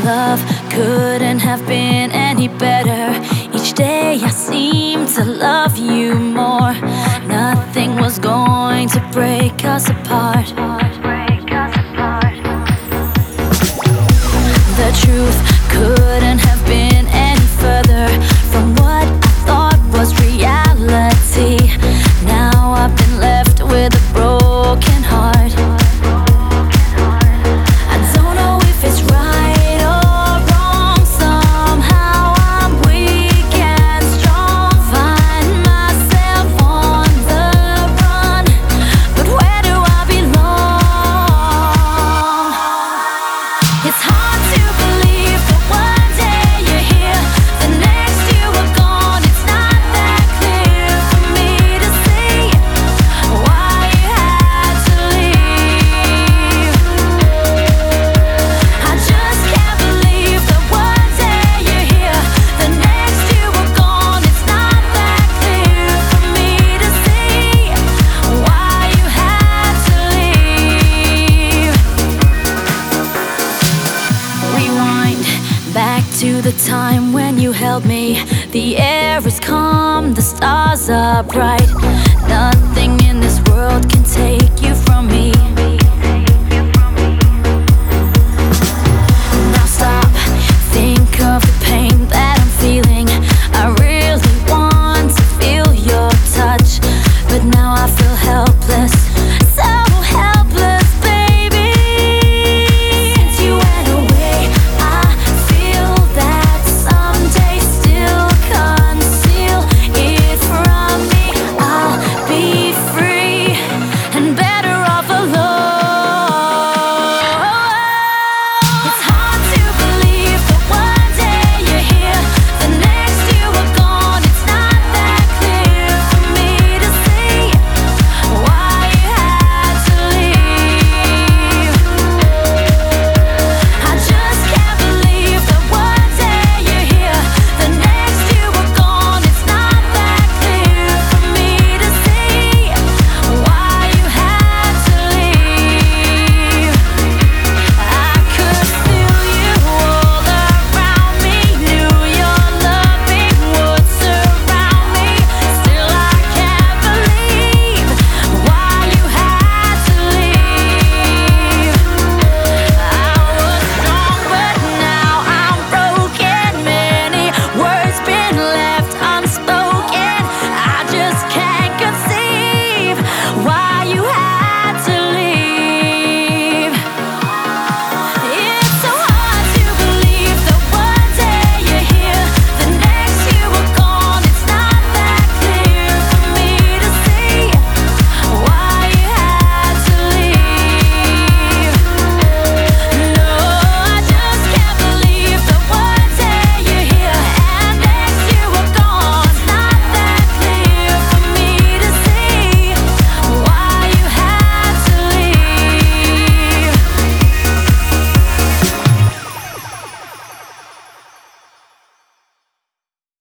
love couldn't have been any better. Each day I seem to love you more. Nothing was going to break us apart. The truth couldn't have been any further from what I thought was reality. Now I've been left with a broken heart. I don't know if it's right or wrong. Somehow I'm weak and strong. Find myself on the run, but where do I belong? It's hard to believe that one day you're here, the next you were gone. It's not that clear for me to see why you had to leave. I just can't believe that one day you're here, the next you were gone. It's not that clear for me to see why you had to leave. Rewind back to the time when you held me. The air is calm, the stars are bright. Nothing